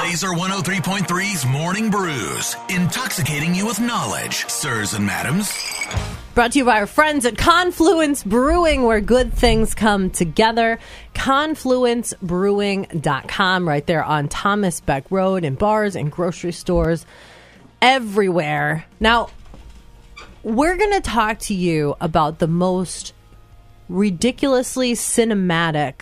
Laser 103.3's Morning Brews, intoxicating you with knowledge, sirs and madams. Brought to you by our friends at Confluence Brewing, where good things come together. ConfluenceBrewing.com, right there on Thomas Beck Road, in bars and grocery stores everywhere. Now, we're going to talk to you about the most ridiculously cinematic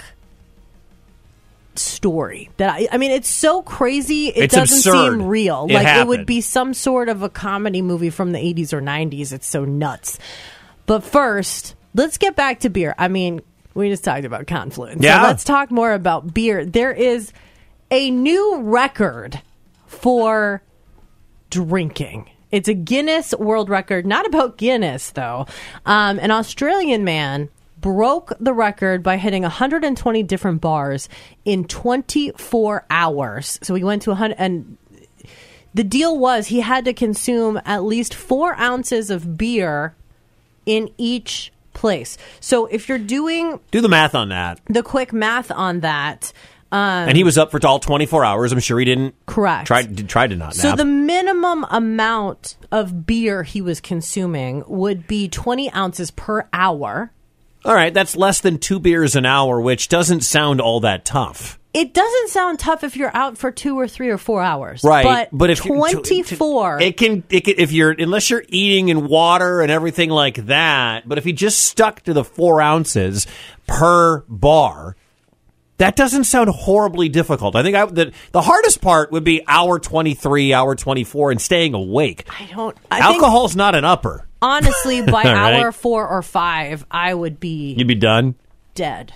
story that I mean, it's so crazy it doesn't seem real. It would be some sort of a comedy movie from the 80s or 90s. It's so nuts. But first, let's get back to beer. I mean, we just talked about Confluence. Yeah. So let's talk more about beer. There is a new record for drinking. It's a Guinness World Record, not about Guinness though. An Australian man broke the record by hitting 120 different bars in 24 hours. So he went to 100, and the deal was he had to consume at least 4 ounces of beer in each place. So if you're do the math on that, the quick math on that. And he was up for all 24 hours. I'm sure he didn't. Correct. Tried to not nap. So the minimum amount of beer he was consuming would be 20 ounces per hour. All right, that's less than 2 beers an hour, which doesn't sound all that tough. It doesn't sound tough if you're out for 2 or 3 or 4 hours. Right. But if 24... It can if you're, unless you're eating and water and everything like that, but if you just stuck to the 4 ounces per bar, that doesn't sound horribly difficult. I think the hardest part would be hour 23, hour 24, and staying awake. Alcohol's not an upper. Honestly, by right. hour 4 or 5, I would be... You'd be done? Dead.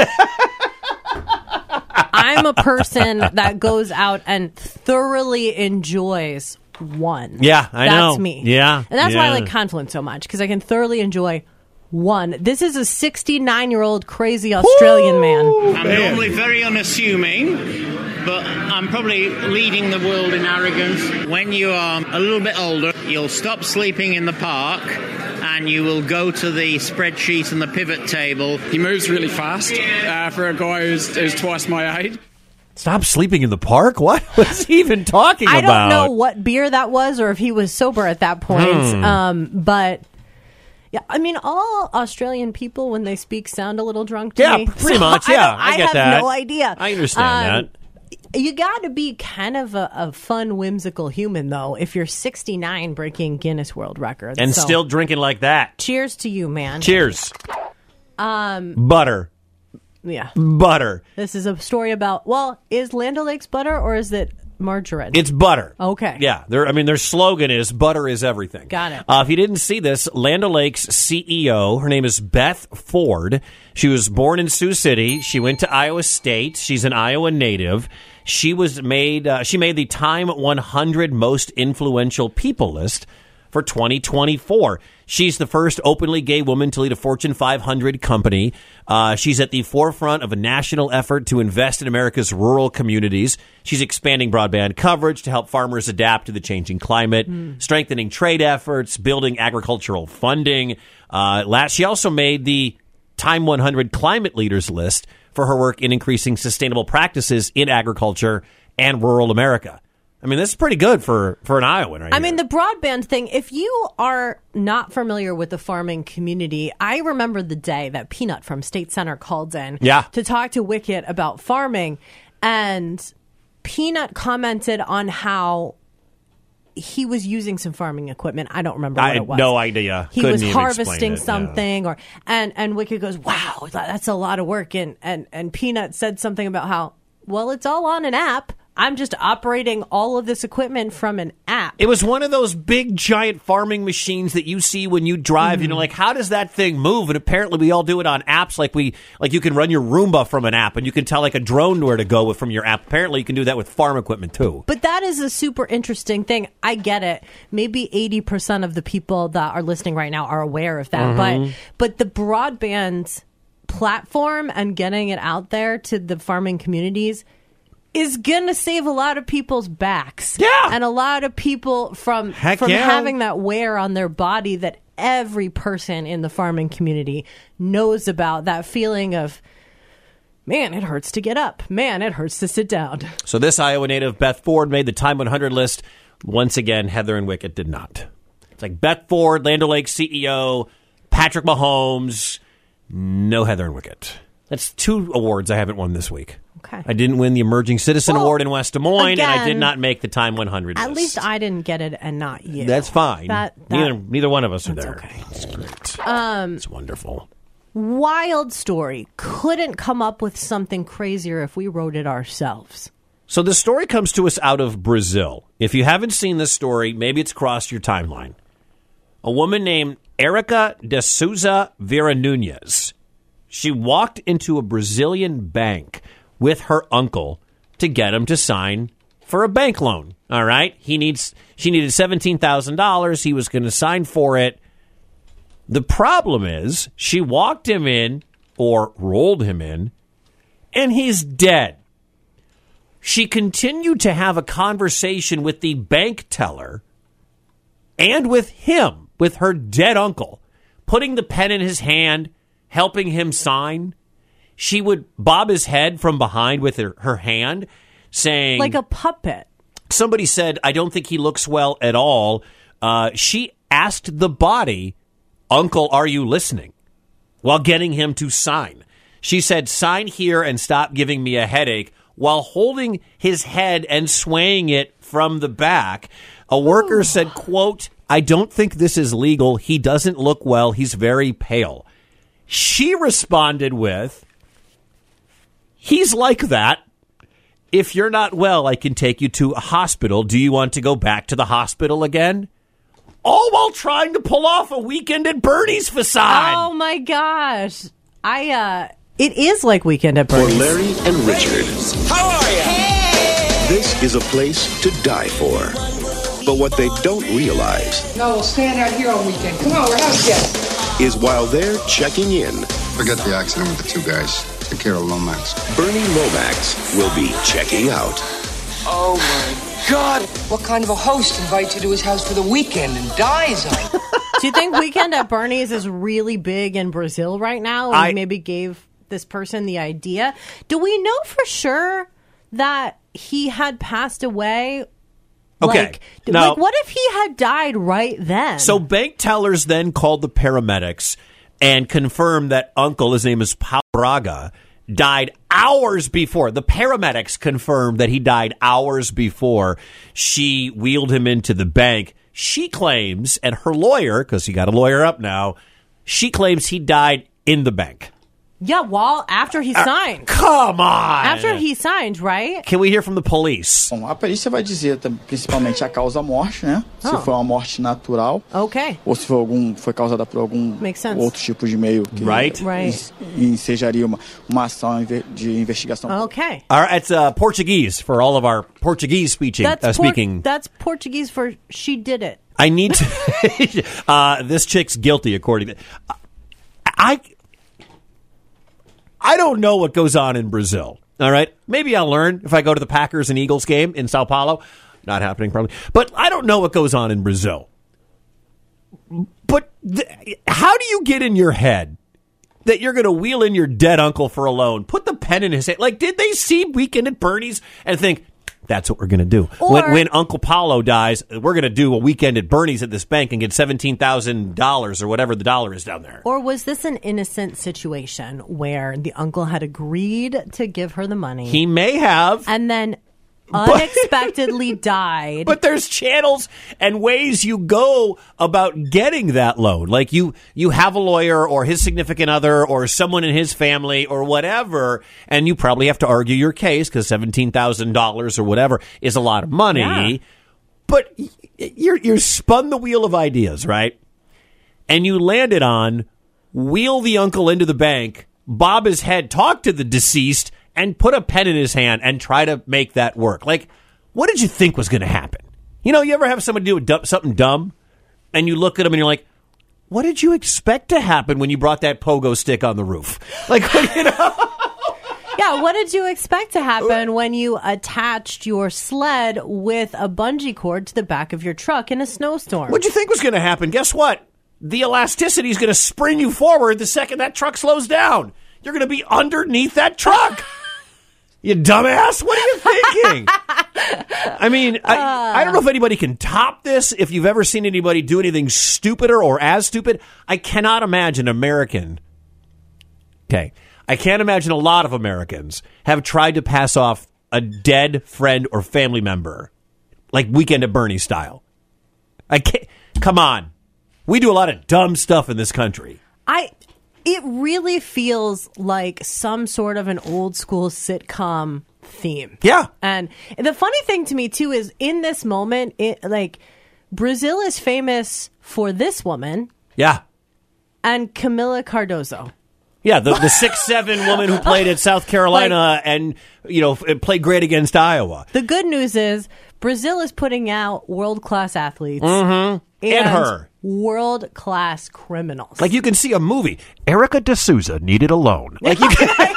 I'm a person that goes out and thoroughly enjoys one. Yeah, I know. That's me. Yeah. And that's why I like Confluence so much, because I can thoroughly enjoy one. This is a 69-year-old crazy Australian man. I'm normally very unassuming, but I'm probably leading the world in arrogance. When you are a little bit older, you'll stop sleeping in the park and you will go to the spreadsheet and the pivot table. He moves really fast for a guy who's twice my age. Stop sleeping in the park? What was he even talking about? I don't know what beer that was or if he was sober at that point, but... Yeah, I mean, all Australian people, when they speak, sound a little drunk to me. Yeah, pretty much, yeah. I get that. I have no idea. I understand that. You got to be kind of a fun, whimsical human, though, if you're 69 breaking Guinness World Records. And still drinking like that. Cheers to you, man. Cheers. Butter. Yeah. Butter. This is a story about, is Land O'Lakes butter or is it margarine? It's butter. Okay. Yeah. Their slogan is butter is everything. Got it. If you didn't see this, Land O'Lakes CEO, her name is Beth Ford. She was born in Sioux City. She went to Iowa State. She's an Iowa native. She made the Time 100 Most Influential People list for 2024. She's the first openly gay woman to lead a Fortune 500 company. She's at the forefront of a national effort to invest in America's rural communities. She's expanding broadband coverage to help farmers adapt to the changing climate, strengthening trade efforts, building agricultural funding. She also made the Time 100 Climate Leaders list for her work in increasing sustainable practices in agriculture and rural America. I mean, this is pretty good for an Iowan right I mean, the broadband thing, if you are not familiar with the farming community, I remember the day that Peanut from State Center called in to talk to Wicket about farming, and Peanut commented on how he was using some farming equipment. I don't remember what it was. No idea. He was harvesting something, and Wicket goes, "Wow, that's a lot of work." And Peanut said something about how, well, it's all on an app. I'm just operating all of this equipment from an app. It was one of those big, giant farming machines that you see when you drive. You know, like, how does that thing move? And apparently we all do it on apps. Like you can run your Roomba from an app, and you can tell like a drone where to go from your app. Apparently you can do that with farm equipment too. But that is a super interesting thing. I get it. Maybe 80% of the people that are listening right now are aware of that. But the broadband platform and getting it out there to the farming communities is going to save a lot of people's backs. Yeah. And a lot of people from having that wear on their body that every person in the farming community knows about, that feeling of Man, it hurts to get up. Man, it hurts to sit down. So this Iowa native, Beth Ford, made the Time 100 list. Once again, Heather and Wicket did not. It's like Beth Ford, Land O'Lakes CEO, Patrick Mahomes, no Heather and Wicket. That's 2 awards I haven't won this week. Okay. I didn't win the Emerging Citizen Award in West Des Moines, and I did again, not make the Time 100 list. At least I didn't get it and not you. That's fine. Neither one of us are that's there. okay. It's great. It's wonderful. Wild story. Couldn't come up with something crazier if we wrote it ourselves. So the story comes to us out of Brazil. If you haven't seen this story, maybe it's crossed your timeline. A woman named Erica de Souza Vera Nunez. She walked into a Brazilian bank with her uncle to get him to sign for a bank loan. All right? She needed $17,000. He was going to sign for it. The problem is she walked him in, or rolled him in, and he's dead. She continued to have a conversation with the bank teller and with him, with her dead uncle, putting the pen in his hand, helping him sign. She would bob his head from behind with her hand, saying... Like a puppet. Somebody said, I don't think he looks well at all. She asked the body, Uncle, are you listening? While getting him to sign. She said, sign here and stop giving me a headache, while holding his head and swaying it from the back. A worker said, quote, I don't think this is legal. He doesn't look well. He's very pale. She responded with, he's like that. If you're not well, I can take you to a hospital. Do you want to go back to the hospital again? All while trying to pull off a Weekend at Bernie's facade. Oh, my gosh. It is like Weekend at Bernie's. For Larry and Richard, How are you? Hey! this is a place to die for. But what they don't realize No, we'll stand out here all weekend. Come on, we're having guests. is while they're checking in, Forget the accident with the 2 guys. Take care of Lomax. Bernie Lomax will be checking out. Oh, my God. What kind of a host invites you to his house for the weekend and dies on you? Do you think Weekend at Bernie's is really big in Brazil right now and maybe gave this person the idea? Do we know for sure that he had passed away? Okay. Like, what if he had died right then? So bank tellers then called the paramedics and confirmed that uncle, his name is Paulo Braga, died hours before. The paramedics confirmed that he died hours before she wheeled him into the bank. She claims, and her lawyer, because he got a lawyer up now, she claims he died in the bank. Yeah, after he signed. Come on! After he signed, right? Can we hear from the police? Bom, a perícia vai dizer principalmente a causa-morte, né? Se foi uma morte natural. Okay. Ou se foi causada por algum outro tipo de meio que ensejaria uma ação de investigação. Okay. All right, it's Portuguese for all of our Portuguese speaking. That's Portuguese for she did it. I need to... this chick's guilty, according to... I don't know what goes on in Brazil. All right. Maybe I'll learn if I go to the Packers and Eagles game in Sao Paulo. Not happening, probably. But I don't know what goes on in Brazil. But how do you get in your head that you're going to wheel in your dead uncle for a loan? Put the pen in his hand. Like, did they see Weekend at Bernie's and think, that's what we're going to do? When Uncle Paulo dies, we're going to do a Weekend at Bernie's at this bank and get $17,000 or whatever the dollar is down there. Or was this an innocent situation where the uncle had agreed to give her the money? He may have. And then unexpectedly died. But there's channels and ways you go about getting that loan. Like you have a lawyer or his significant other or someone in his family or whatever, and you probably have to argue your case because $17,000 or whatever is a lot of money. Yeah. But you're spun the wheel of ideas, right? And you landed on wheel the uncle into the bank, bob his head, talk to the deceased, and put a pen in his hand and try to make that work. Like, what did you think was going to happen? You know, you ever have somebody do something dumb, and you look at them and you're like, what did you expect to happen when you brought that pogo stick on the roof? Like, you know? Yeah, what did you expect to happen when you attached your sled with a bungee cord to the back of your truck in a snowstorm? What did you think was going to happen? Guess what? The elasticity is going to spring you forward the second that truck slows down. You're going to be underneath that truck. You dumbass. What are you thinking? I mean, I don't know if anybody can top this. If you've ever seen anybody do anything stupider or as stupid, I cannot imagine American. Okay. I can't imagine a lot of Americans have tried to pass off a dead friend or family member, like Weekend at Bernie style. I can't. Come on. We do a lot of dumb stuff in this country. It really feels like some sort of an old school sitcom theme. Yeah. And the funny thing to me, too, is in this moment, Brazil is famous for this woman. Yeah. And Camila Cardozo. Yeah, the 6'7" woman who played at South Carolina and, played great against Iowa. The good news is Brazil is putting out world-class athletes. Mm-hmm. And her. World-class criminals. Like you can see a movie. Erica D'Souza needed a loan. Like you can...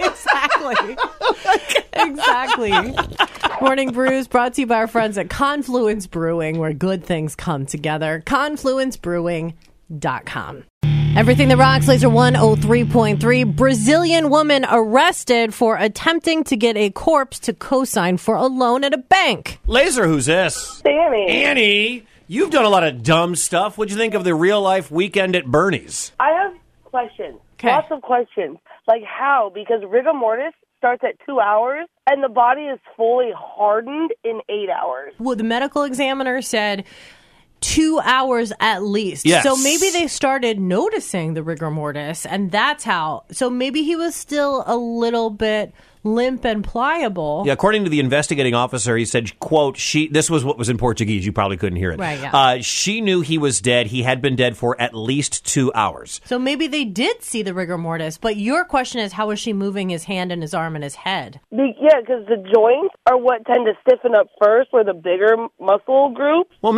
Exactly. Morning Brews brought to you by our friends at Confluence Brewing, where good things come together. ConfluenceBrewing.com. Everything that rocks, Laser 103.3. Brazilian woman arrested for attempting to get a corpse to co-sign for a loan at a bank. Laser, who's this? Annie, you've done a lot of dumb stuff. What'd you think of the real-life Weekend at Bernie's? I have questions. Lots of questions. Like how? Because rigor mortis starts at 2 hours, and the body is fully hardened in 8 hours. Well, the medical examiner said 2 hours at least. Yes. So maybe they started noticing the rigor mortis, and that's how. So maybe he was still a little bit limp and pliable. Yeah, according to the investigating officer, he said, quote, this was what was in Portuguese. You probably couldn't hear it. Right, yeah. She knew he was dead. He had been dead for at least 2 hours. So maybe they did see the rigor mortis, but your question is, how was she moving his hand and his arm and his head? Yeah, because the joints are what tend to stiffen up first, or the bigger muscle group. Well,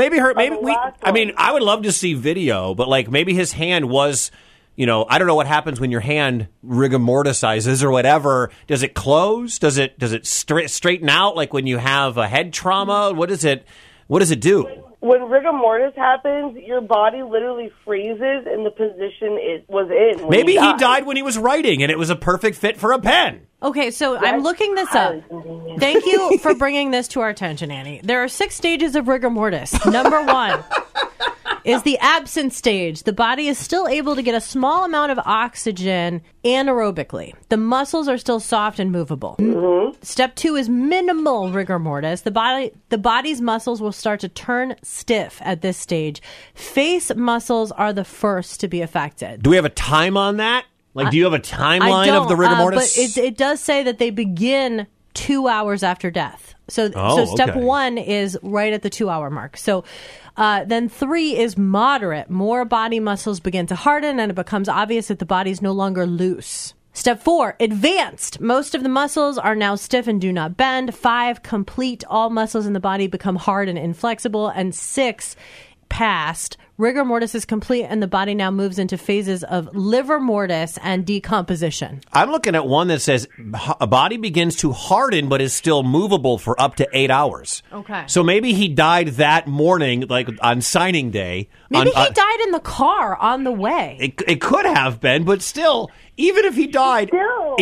I would love to see video, but maybe his hand was... I don't know what happens when your hand rigor mortisizes or whatever. Does it close? Does it straighten out like when you have a head trauma? What does it do? When rigor mortis happens, your body literally freezes in the position it was in. Maybe he died when he was writing and it was a perfect fit for a pen. Okay, so I'm looking this up. Thank you for bringing this to our attention, Annie. There are 6 stages of rigor mortis. Number 1 is the absent stage. The body is still able to get a small amount of oxygen anaerobically. The muscles are still soft and movable. Mm-hmm. Step 2 is minimal rigor mortis. The body's muscles will start to turn stiff at this stage. Face muscles are the first to be affected. Do we have a time on that? Do you have a timeline of the rigor mortis? But it does say that they begin 2 hours after death. So step 1 is right at the 2 hour mark. So then 3 is moderate. More body muscles begin to harden, and it becomes obvious that the body is no longer loose. Step 4, advanced. Most of the muscles are now stiff and do not bend. 5, complete. All muscles in the body become hard and inflexible. And 6, past. Rigor mortis is complete, and the body now moves into phases of livor mortis and decomposition. I'm looking at one that says a body begins to harden but is still movable for up to 8 hours. Okay. So maybe he died that morning, on signing day. Maybe he died in the car on the way. It could have been, but still, even if he died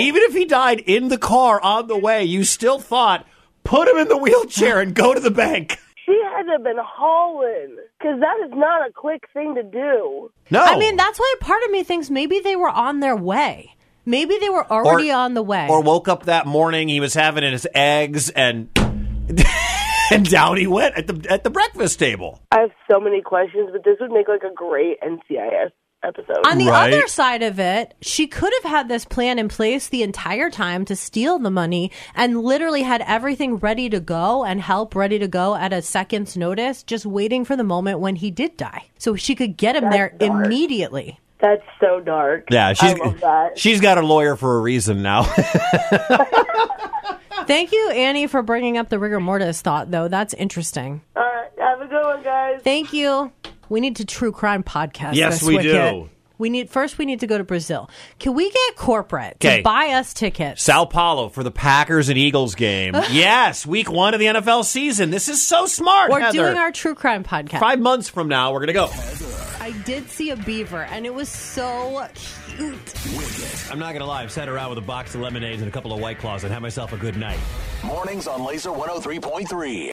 in the car on the way, you still thought, put him in the wheelchair and go to the bank. She had to have been hauling, because that is not a quick thing to do. No. I mean, that's why part of me thinks maybe they were on their way. Maybe they were already on the way. Or woke up that morning, he was having his eggs, and and down he went at the breakfast table. I have so many questions, but this would make a great NCIS episode. On the other side of it, she could have had this plan in place the entire time to steal the money and literally had everything ready to go and help ready to go at a second's notice, just waiting for the moment when he did die. So she could get him there immediately. That's so dark. Yeah, I love that. She's got a lawyer for a reason now. Thank you, Annie, for bringing up the rigor mortis thought, though. That's interesting. All right, have a good one, guys. Thank you. We need to true crime podcast. Yes, we do. We need to go to Brazil. Can we get corporate to buy us tickets? Sao Paulo for the Packers and Eagles game. Yes, week 1 of the NFL season. This is so smart, We're Heather. doing our true crime podcast. 5 months from now, we're going to go. I did see a beaver, and it was so cute. I'm not going to lie. I've sat around with a box of lemonades and a couple of White Claws and had myself a good night. Mornings on Laser 103.3.